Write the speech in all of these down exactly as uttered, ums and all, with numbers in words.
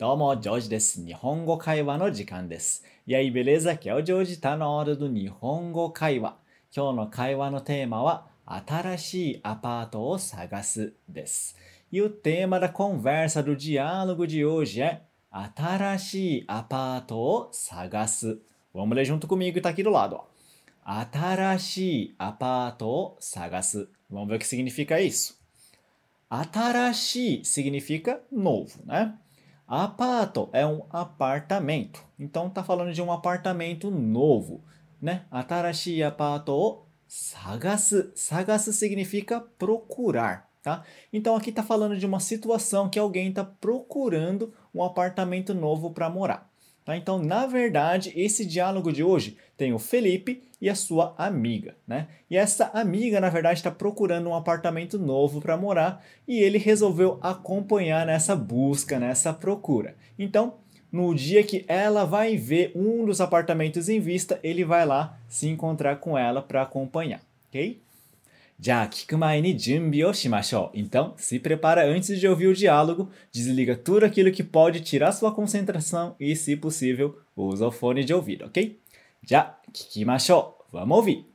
どうも、ジョージです。日本語会話の時間です。E aí, beleza? Aqui é o Joji, tá na hora do Nihongo Kaiwa. 今日の会話のテーマは、新しいアパートを探すです。E o tema da conversa do diálogo de hoje é 新しいアパートを探す。Vamos ler junto comigo, tá aqui do lado, ó. 新しいアパートを探す. Vamos ver o que significa isso. 新しい significa novo, né? Apato é um apartamento. Então, tá falando de um apartamento novo, né? Atarashi apato o sagasu. Sagasu significa procurar, tá? Então, aqui tá falando de uma situação que alguém tá procurando um apartamento novo para morar. Tá? Então, na verdade, esse diálogo de hoje tem o Felipe e a sua amiga, né? E essa amiga, na verdade, está procurando um apartamento novo para morar e ele resolveu acompanhar nessa busca, nessa procura. Então, no dia que ela vai ver um dos apartamentos em vista, ele vai lá se encontrar com ela para acompanhar, ok? じゃあ、聞く前に準備をしましょう。Então, se prepara antes de ouvir o diálogo, desliga tudo aquilo que pode tirar sua concentração e, se possível, usa o fone de ouvido, ok? じゃあ、聞きましょう。Vamos ouvir.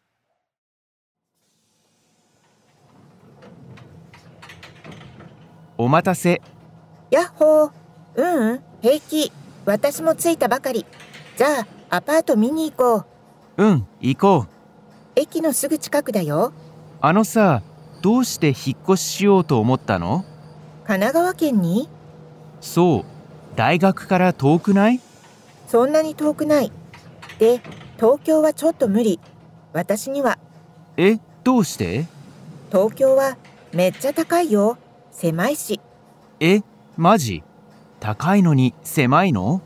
お待たせ。 やっほー。ううん、平気。私も着いたばかり。じゃあ、アパート見に行こう。うん、行こう。 駅のすぐ近くだよ。 あのさ、どうして引っ越ししようと思ったの？ 神奈川県に？ そう、大学から遠くない？ そんなに遠くない。で、東京はちょっと無理。私には。 え、どうして？ 東京はめっちゃ高いよ。狭いし。 え、マジ？高いのに狭いの？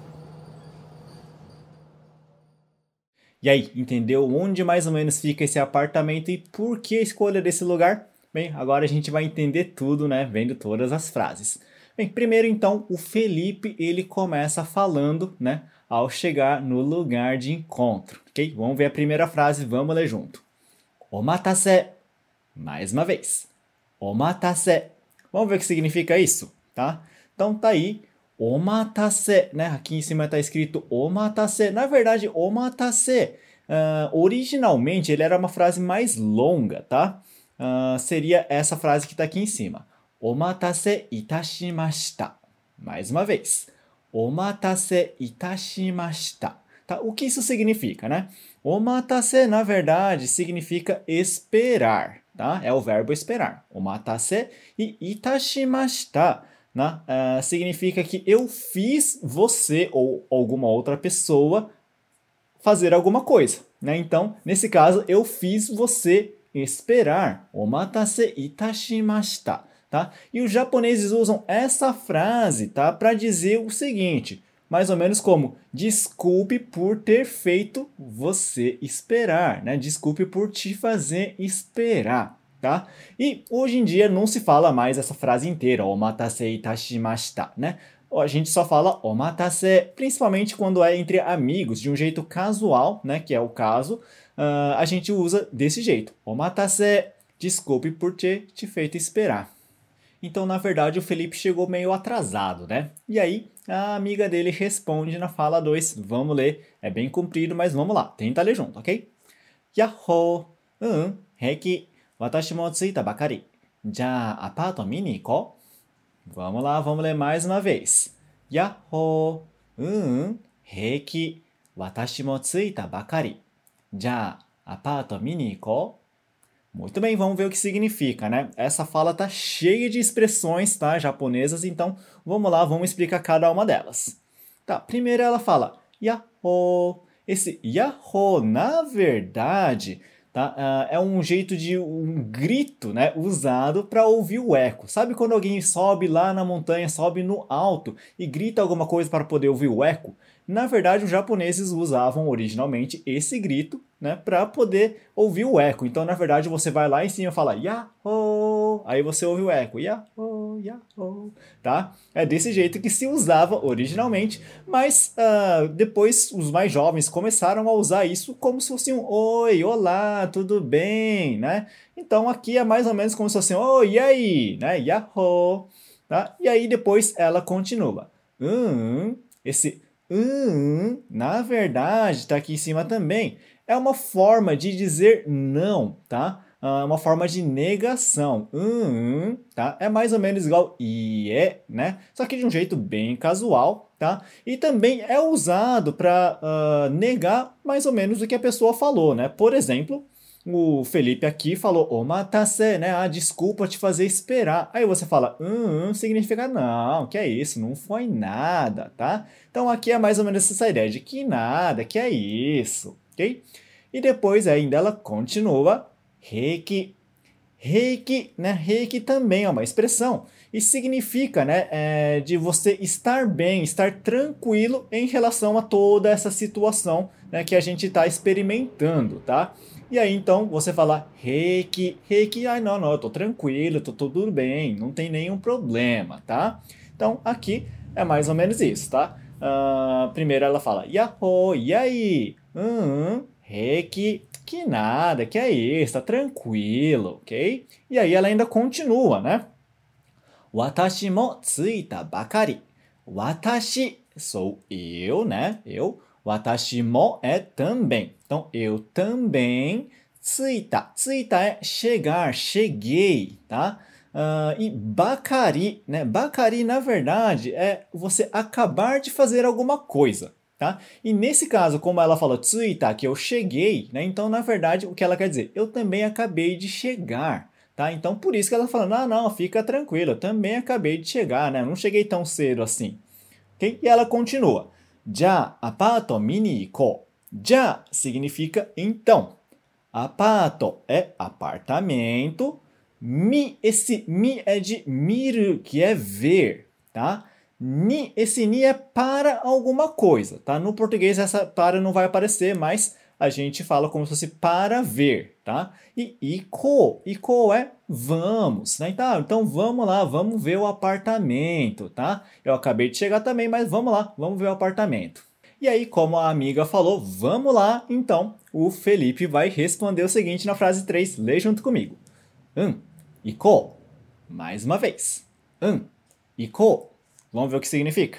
E aí, entendeu onde mais ou menos fica esse apartamento e por que a escolha desse lugar? Bem, agora a gente vai entender tudo, né? Vendo todas as frases. Bem, primeiro então, o Felipe, ele começa falando, né? Ao chegar no lugar de encontro, ok? Vamos ver a primeira frase, vamos ler junto. Omatase. Mais uma vez. Omatase. Vamos ver o que significa isso, tá? Então tá aí. Omatase, né? Aqui em cima está escrito omatase. Na verdade, omatase, uh, originalmente, ele era uma frase mais longa, tá? Uh, seria essa frase que está aqui em cima. Omatase itashimashita. Mais uma vez. Omatase itashimashita. Tá? O que isso significa, né? Omatase, na verdade, significa esperar, tá? É o verbo esperar. Omatase e itashimashita. Né? Uh, significa que eu fiz você ou alguma outra pessoa fazer alguma coisa. Né? Então, nesse caso, eu fiz você esperar. Omatase itashimashita. Tá? E os japoneses usam essa frase, tá? Para dizer o seguinte, mais ou menos como, desculpe por ter feito você esperar. Né? Desculpe por te fazer esperar. Tá? E hoje em dia não se fala mais essa frase inteira, omatase itashimashita, né? A gente só fala omatase, principalmente quando é entre amigos, de um jeito casual, né? Que é o caso, uh, a gente usa desse jeito. Omatase, desculpe por ter te feito esperar. Então, na verdade, o Felipe chegou meio atrasado, né? E aí, a amiga dele responde na fala dois. Vamos ler, é bem comprido, mas vamos lá, tenta ler junto, ok? Yahoo! Um, heki. 私も着いたばかり。じゃあ、アパート見に行こう。Vamos lá, vamos ler mais uma vez. やっほー。うん、平気。私も着いたばかり。じゃあ、アパート見に行こう。Muito bem, vamos ver o que significa, né? Essa fala tá cheia de expressões, tá? Japonesas, então vamos lá, vamos explicar cada uma delas. Tá, primeiro ela fala yahoo. Esse yahoo, na verdade... Tá? Uh, é um jeito de um grito, né, usado para ouvir o eco. Sabe quando alguém sobe lá na montanha, sobe no alto e grita alguma coisa para poder ouvir o eco? Na verdade, os japoneses usavam originalmente esse grito, né, para poder ouvir o eco. Então, na verdade, você vai lá em cima e fala Yahoo! Aí você ouve o eco. Yahoo! Yahoo! Tá? É desse jeito que se usava originalmente, mas uh, depois os mais jovens começaram a usar isso como se fosse um oi, olá, tudo bem, né? Então, aqui é mais ou menos como se fosse um oi, e aí? Né? Yahoo! Tá? E aí depois ela continua. hum, esse hum, na verdade, está aqui em cima também. É uma forma de dizer não, tá? É uma forma de negação. Hum, tá? É mais ou menos igual ie, né? Só que de um jeito bem casual, tá? E também é usado para uh, negar mais ou menos o que a pessoa falou, né? Por exemplo, o Felipe aqui falou omatase, né? Ah, desculpa te fazer esperar. Aí você fala, hum, hum, significa não, que é isso, não foi nada, tá? Então aqui é mais ou menos essa ideia de que nada, que é isso, ok? E depois ainda ela continua, reiki. Reiki, né? Reiki também é uma expressão e significa, né, é, de você estar bem, estar tranquilo em relação a toda essa situação, né, que a gente está experimentando, tá? E aí então você fala reiki, reiki, ai não, não, eu tô tranquilo, tô tudo bem, não tem nenhum problema, tá? Então aqui é mais ou menos isso, tá? Uh, primeiro ela fala yahoo, e aí? Hum, reiki, que nada, que é isso, tá tranquilo, ok? E aí ela ainda continua, né? Watashi mo tsuita bakari. Watashi, sou eu, né? Eu. Watashi mo é também. Então, eu também. Tsuita. Tsuita é chegar, cheguei, tá? Uh, e bakari, né? Bakari, na verdade, é você acabar de fazer alguma coisa. Tá? E nesse caso, como ela falou tsuita, que eu cheguei, né? Então, na verdade, o que ela quer dizer? Eu também acabei de chegar, tá? Então, por isso que ela fala, não, não, fica tranquilo, eu também acabei de chegar, né? Eu não cheguei tão cedo assim, ok? E ela continua, já, apato mini iko. Já significa então. Apato é apartamento. Mi, esse mi é de miru, que é ver, tá? Ni, esse ni é para alguma coisa, tá? No português essa para não vai aparecer, mas a gente fala como se fosse para ver, tá? E iko, iko é vamos, né? Então, então vamos lá, vamos ver o apartamento, tá? Eu acabei de chegar também, mas vamos lá, vamos ver o apartamento. E aí, como a amiga falou, vamos lá, então o Felipe vai responder o seguinte na frase três, lê junto comigo. Um, iko. Mais uma vez. Um, iko. Vamos ver o que significa.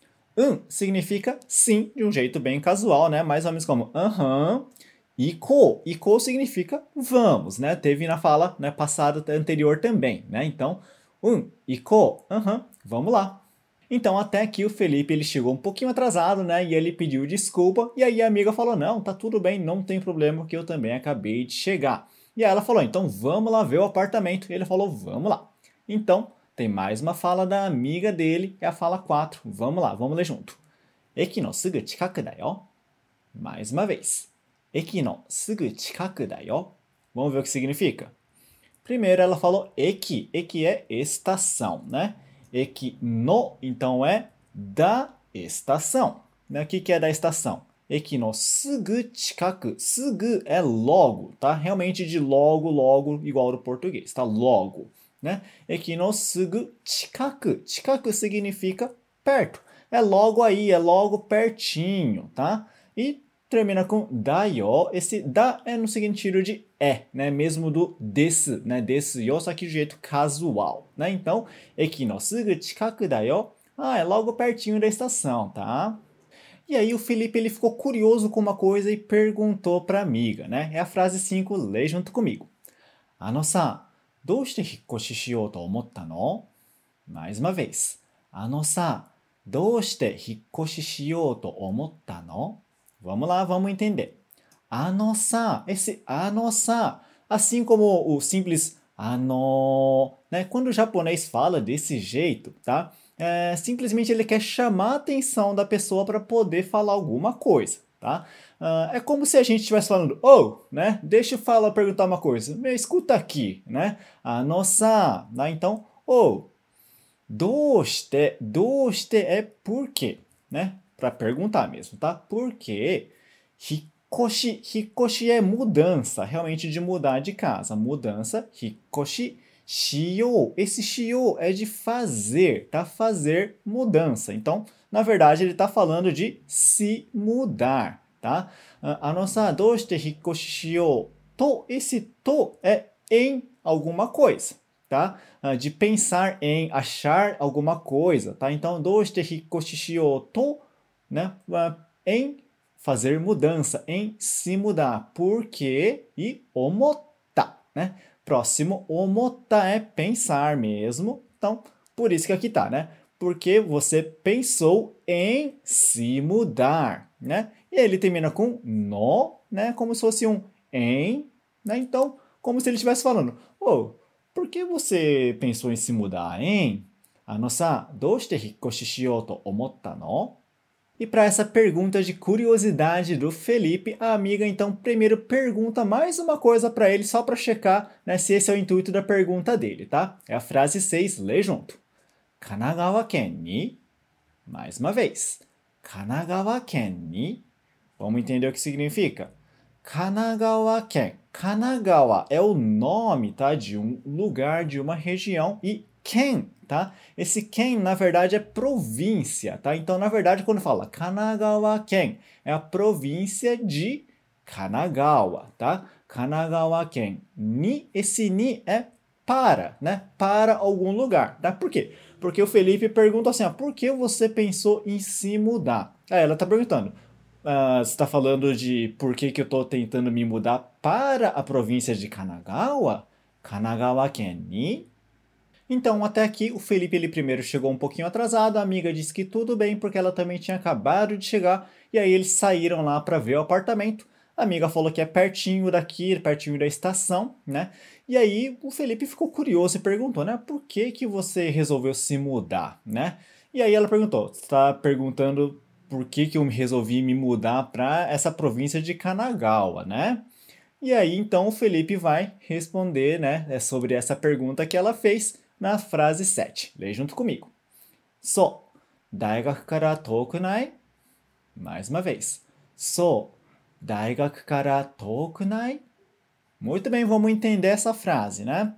Um significa sim, de um jeito bem casual, né? Mais ou menos como aham. Uh-huh. Iko. Iko significa vamos, né? Teve na fala, né, passada anterior também, né? Então, um, iko. Aham, uh-huh. Vamos lá. Então, até aqui o Felipe ele chegou um pouquinho atrasado, né? E ele pediu desculpa. E aí a amiga falou, não, tá tudo bem, não tem problema, que eu também acabei de chegar. E aí ela falou, então vamos lá ver o apartamento. E ele falou, vamos lá. Então, tem mais uma fala da amiga dele, é a fala quatro. Vamos lá, vamos ler junto. Eki no sugu chikaku da yo. Mais uma vez. Eki no sugu chikaku da yo. Vamos ver o que significa. Primeiro ela falou eki. Eki é estação, né? Eki no, então é da estação. Né? O que, que é da estação? Eki no sugu chikaku. Sugu é logo, tá? Realmente de logo, logo, igual ao português, tá? Logo. Né? Eki no sugu chikaku. Chikaku significa perto. É logo aí, é logo pertinho, tá? E termina com dayo. Esse da é no sentido de é, né? Mesmo do desu, né? Desu yo, só que de jeito casual, né? Então, eki no sugu chikaku dayo. Ah, é logo pertinho da estação, tá? E aí o Felipe ele ficou curioso com uma coisa e perguntou para a amiga, né? É a frase cinco, lê junto comigo. Ano-san, どうして引っ越ししようと思ったの? Mais uma vez. あのさ、どうして引っ越ししようと思ったの? Vamos lá, vamos entender. あのさ, esse あのさ, assim como o simples あの, né? Quando o japonês fala desse jeito, tá? É, simplesmente ele quer chamar a atenção da pessoa para poder falar alguma coisa, tá? Uh, é como se a gente estivesse falando, oh, né? Deixa eu falar, perguntar uma coisa. Me escuta aqui, né? A nossa, né? Então, oh, doste, doste é por quê, né? Para perguntar mesmo, tá? Por quê? Hikoshi, hikoshi é mudança, realmente de mudar de casa. Mudança, hikoshi, shio. Esse shio é de fazer, tá? Fazer mudança. Então, na verdade, ele está falando de se mudar. Tá? Ano-san, doushite hikkoshi shiyou? To, esse to é em alguma coisa. tá? De pensar em, achar alguma coisa, tá? Então, doshite hikoshi shiyou to, né? Em fazer mudança, em se mudar. Por quê? E omotta, né? Próximo, omotta é pensar mesmo. Então, por isso que aqui tá, né? Porque você pensou em se mudar, né? E ele termina com no, né? Como se fosse um em, né? Então, como se ele estivesse falando, oh, por que você pensou em se mudar, hein? Ano-sa, doshite hikkoshi shiyou to omotta no? E para essa pergunta de curiosidade do Felipe, a amiga então primeiro pergunta mais uma coisa para ele só para checar, né, se esse é o intuito da pergunta dele, tá? É a frase seis, lê junto. Kanagawa-ken ni, mais uma vez. Kanagawa-ken ni, vamos entender o que significa? Kanagawa-ken. Kanagawa é o nome, tá, de um lugar, de uma região, e ken, tá? Esse ken, na verdade, é província, tá? Então, na verdade, quando fala Kanagawa-ken, é a província de Kanagawa, tá? Kanagawa-ken. Ni, esse ni é para, né? Para algum lugar, tá? Por quê? Porque o Felipe pergunta assim, ah, por que você pensou em se mudar? Aí ela tá perguntando, Uh, você está falando de por que, que eu estou tentando me mudar para a província de Kanagawa? Kanagawa-ken ni? Então, até aqui, o Felipe ele primeiro chegou um pouquinho atrasado, a amiga disse que tudo bem, porque ela também tinha acabado de chegar, e aí eles saíram lá para ver o apartamento. A amiga falou que é pertinho daqui, pertinho da estação, né? E aí o Felipe ficou curioso e perguntou, né? Por que, que você resolveu se mudar, né? E aí ela perguntou, você está perguntando por que, que eu resolvi me mudar para essa província de Kanagawa, né? E aí, então, o Felipe vai responder, né, sobre essa pergunta que ela fez na frase sete. Lê junto comigo. So, daigaku kara toku nai? Mais uma vez. So, daigaku kara toku nai? Muito bem, vamos entender essa frase, né?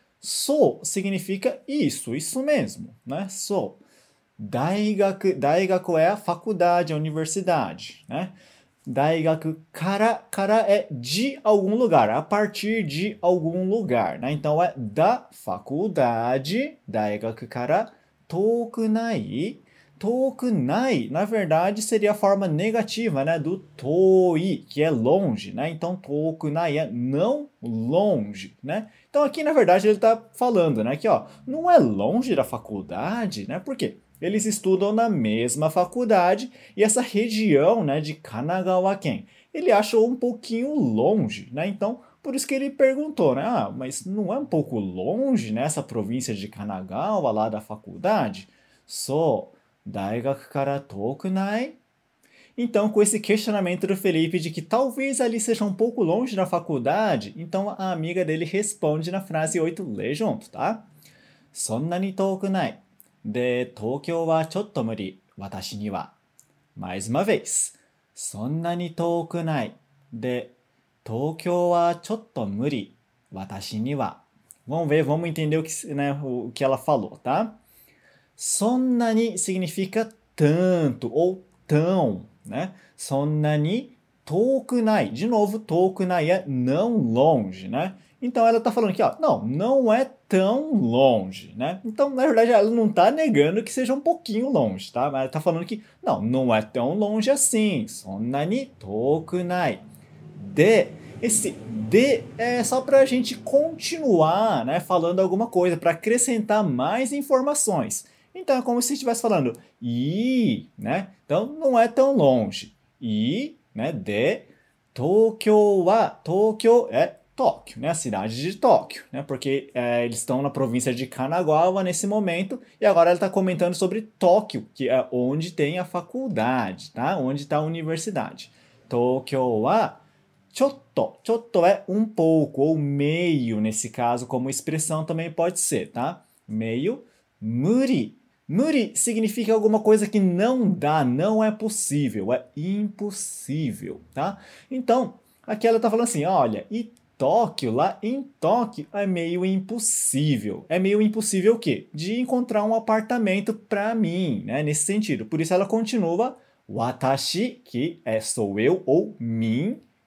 So significa isso, isso mesmo, né? So. Daigaku, daigaku é a faculdade, a universidade, né? Daigaku kara, kara é de algum lugar, a partir de algum lugar, né? Então é da faculdade, daigaku kara tokunai. Tokunai, na verdade, seria a forma negativa, né, do toi, que é longe, né? Então tokunai é não longe, né? Então aqui, na verdade, ele está falando, né, que ó, não é longe da faculdade, né? Por quê? Eles estudam na mesma faculdade e essa região, né, de Kanagawa-ken, ele achou um pouquinho longe, né? Então, por isso que ele perguntou, né? Ah, mas não é um pouco longe nessa província de Kanagawa lá da faculdade? So, daigaku kara toku nai? Então, com esse questionamento do Felipe de que talvez ali seja um pouco longe da faculdade, então a amiga dele responde na frase oito, lê junto, tá? Sonnani toku nai. De Tokyo wa chotto muri, watashi ni wa. Mais uma vez. Sonnani toku nai. De Tokyo wa chotto muri, watashi ni wa. Vamos ver, vamos entender o que, né, o que ela falou, tá? Sonnani significa tanto ou tão, né? Sonnani tokunai. De novo, tokunai é não longe, né? Então ela está falando aqui, ó, não, não é tão longe, né? Então, na verdade, ela não está negando que seja um pouquinho longe, tá? Mas ela está falando que, não, não é tão longe assim. Sonnani tokunai. De, esse de é só para a gente continuar, né, falando alguma coisa, para acrescentar mais informações. Então, é como se estivesse falando i, né? Então, não é tão longe. I, né, de Tokyo wa, Tokyo é Tóquio, né? A cidade de Tóquio, né? Porque é, eles estão na província de Kanagawa nesse momento e agora ela está comentando sobre Tóquio, que é onde tem a faculdade, tá? Onde está a universidade. Tokyo wa chotto. Chotto é um pouco ou meio nesse caso, como expressão também pode ser, tá? Meio. Muri. Muri significa alguma coisa que não dá, não é possível, é impossível, tá? Então, aqui ela está falando assim, olha, e Tóquio, lá em Tóquio, é meio impossível. É meio impossível o quê? De encontrar um apartamento para mim, né? Nesse sentido. Por isso ela continua, watashi, que é sou eu, ou mim,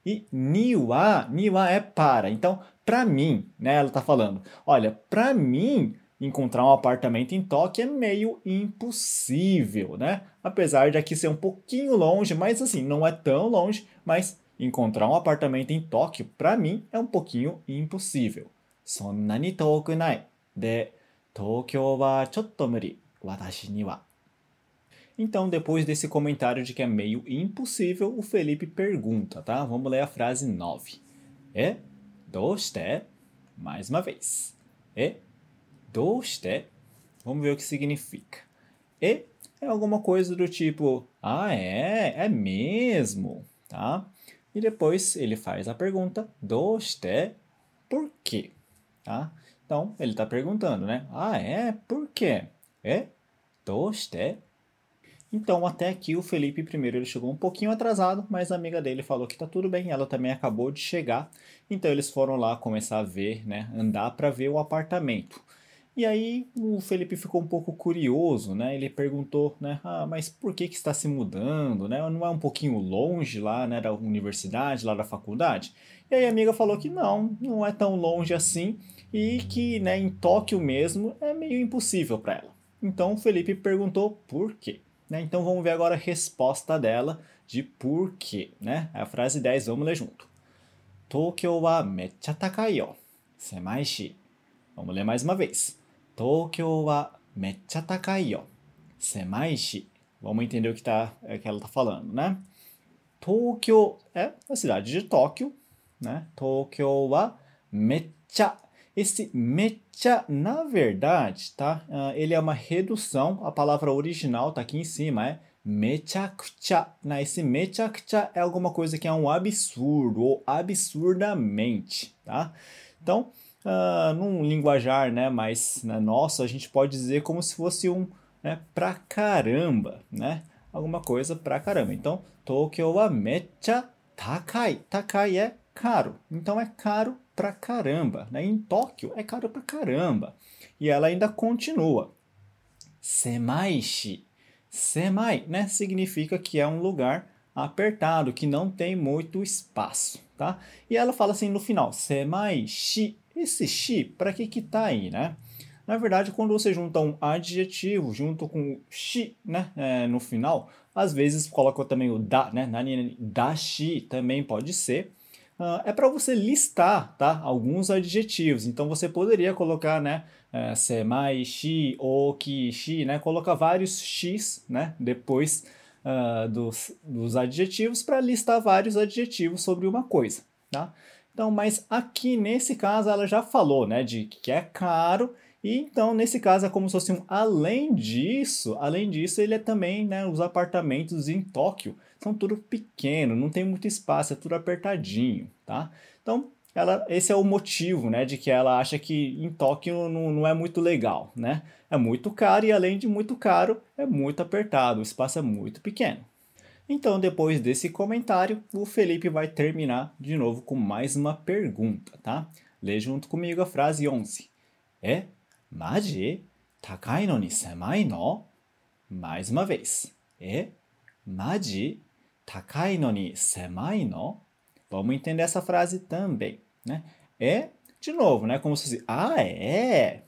E ni wa, ni wa é para. Então, para mim, né, ela está falando, olha, para mim encontrar um apartamento em Tóquio é meio impossível, né? Apesar de aqui ser um pouquinho longe, mas assim, não é tão longe, mas encontrar um apartamento em Tóquio, para mim, é um pouquinho impossível. そんなに遠くない。で、東京はちょっと無理。私には。Então, depois desse comentário de que é meio impossível, o Felipe pergunta, tá? Vamos ler a frase nove. E, doshite? Mais uma vez. E, doshite? Vamos ver o que significa. E é alguma coisa do tipo, ah, é? É mesmo? Tá? E depois ele faz a pergunta, doshite? Por quê? Tá? Então, ele está perguntando, né? Ah, é? Por quê? É? Doshite? Então, até aqui o Felipe primeiro ele chegou um pouquinho atrasado, mas a amiga dele falou que tá tudo bem, ela também acabou de chegar. Então eles foram lá começar a ver, né, andar para ver o apartamento. E aí o Felipe ficou um pouco curioso, né? Ele perguntou, né, ah, mas por que que está se mudando, né? Não é um pouquinho longe lá, né, da universidade, lá da faculdade? E aí a amiga falou que não, não é tão longe assim e que, né, em Tóquio mesmo é meio impossível para ela. Então o Felipe perguntou por quê. Né? Então vamos ver agora a resposta dela de por quê. Né? A frase dez, vamos ler junto. Tokyo wa mecha takai yo. Semai shi. Vamos ler mais uma vez. Tokyo wa mecha takai yo. Semai shi. Vamos entender o que, tá, é que ela está falando, né? Tokyo é a cidade de Tóquio, né? Tokyo wa mecha. Esse mecha, na verdade, tá? Uh, ele é uma redução, a palavra original tá aqui em cima, é mechakucha. Né? Esse mechakucha é alguma coisa que é um absurdo, ou absurdamente, tá? Então, uh, num linguajar, né, mais né, nosso, a gente pode dizer como se fosse um, né, pra caramba, né? Alguma coisa pra caramba. Então, Tokyo wa mecha takai. Takai é caro. Então, é caro pra caramba, né? Em Tóquio é caro pra caramba. E ela ainda continua. Semai-shi. Semai, né? Significa que é um lugar apertado, que não tem muito espaço, tá? E ela fala assim no final, semai-shi. Esse shi, para que que tá aí, né? Na verdade, quando você junta um adjetivo junto com o shi, né, é, no final, às vezes coloca também o da, né? Nani, dashi também pode ser. Uh, é para você listar, tá, alguns adjetivos. Então você poderia colocar, né, uh, semai, shi, oki, shi, né, colocar vários x, né, depois uh, dos, dos adjetivos para listar vários adjetivos sobre uma coisa, tá? Então, mas aqui nesse caso ela já falou, né, de que é caro. E então, nesse caso, é como se fosse um além disso, além disso, ele é também, né, os apartamentos em Tóquio são tudo pequeno, não tem muito espaço, é tudo apertadinho, tá? Então, ela, esse é o motivo, né, de que ela acha que em Tóquio não, não é muito legal, né? É muito caro e além de muito caro, é muito apertado, o espaço é muito pequeno. Então, depois desse comentário, o Felipe vai terminar de novo com mais uma pergunta, tá? Lê junto comigo a frase onze. É? Maji? Takai no ni semai no? Mais uma vez. É? Maji? Takai no ni semai no? Vamos entender essa frase também, né? É, de novo, né? Como se fosse, ah, é?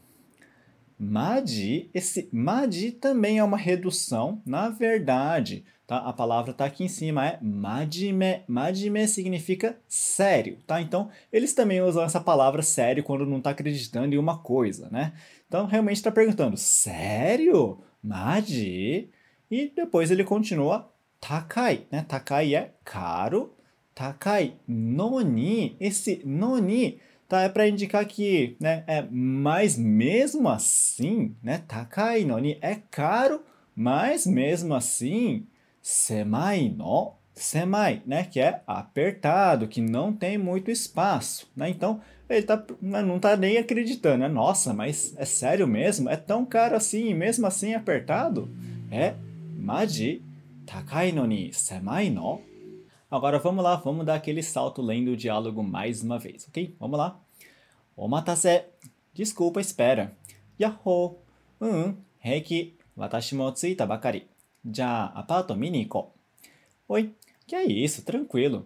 Maji, esse maji também é uma redução, na verdade, tá? A palavra tá aqui em cima, é majime. Majime significa sério, tá? Então, eles também usam essa palavra sério quando não tá acreditando em uma coisa, né? Então, realmente está perguntando, sério? Maji? E depois ele continua, takai, né? Takai é caro, takai noni, esse noni, tá? É para indicar que, né, é, mas mesmo assim, né? Takai noni é caro, mas mesmo assim, semai no, semai, né? Que é apertado, que não tem muito espaço, né? Então, ele tá, não tá nem acreditando, né? Nossa, mas é sério mesmo? É tão caro assim, mesmo assim apertado? É, maji, takai no ni semai no? Agora vamos lá, vamos dar aquele salto lendo o diálogo mais uma vez, ok? Vamos lá. Omatase. Desculpa, espera. Yahoo. Um, heiki. Watashi mo tsuita bakari. Já, apato mini iko. Oi, que é isso? Tranquilo.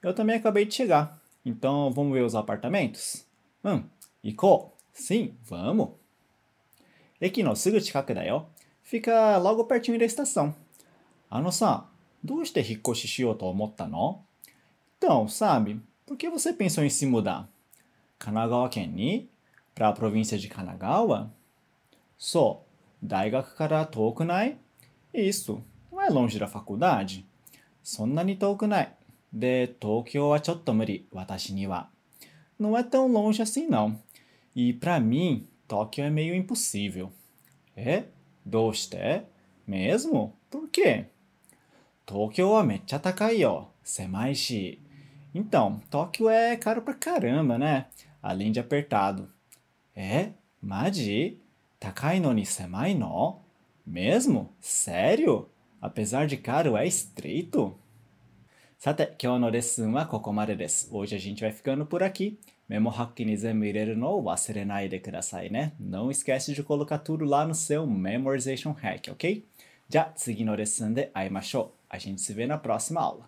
Eu também acabei de chegar. Então, vamos ver os apartamentos? Hum, 行こう. Sim, vamos. 駅のすぐ近くだよ. Fica logo pertinho da estação. あのさ、どうして引っ越ししようと思ったの? Então, sabe, por que você pensou em se mudar? 神奈川県に? Para a província de Kanagawa? そう、大学から遠くない? Isso, não é longe da faculdade? そんなに遠くない。で、東京はちょっと無理、私には。Não é tão longe assim não. E para mim, Tóquio é meio impossível. É? どうして? Mesmo? Por quê? 東京はめっちゃ高いよ。狭いし。Então, Tóquio é caro pra caramba, né? Além de apertado. É? Maji? 高いのに狭いの? Mesmo? Sério? Apesar de caro, é estreito? さて、今日のレッスンはここまでです。Hoje a gente vai ficando por aqui. メモハッキに全部入れるのを忘れないでくださいね。Não esquece de colocar tudo lá no seu memorization hack, ok? じゃあ、次のレッスンで会いましょう。A gente se vê na próxima aula.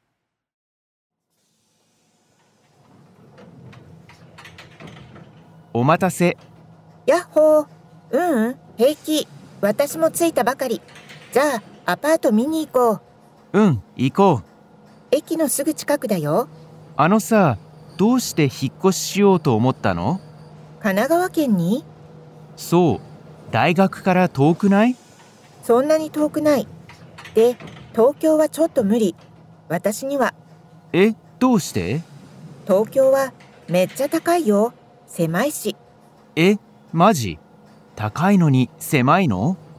お待たせ。 やっほー。ううん、平気。私も着いたばかり。じゃあ、アパート見に行こう。 うん、行こう。 駅のすぐ近くだよ。 あのさ、どうして引っ越ししようと思ったの？ 神奈川県に？ そう、大学から遠くない？ そんなに遠くない。で、東京はちょっと無理。私には。 え、どうして？ 東京はめっちゃ高いよ。狭いし。 え、マジ？高いのに狭いの？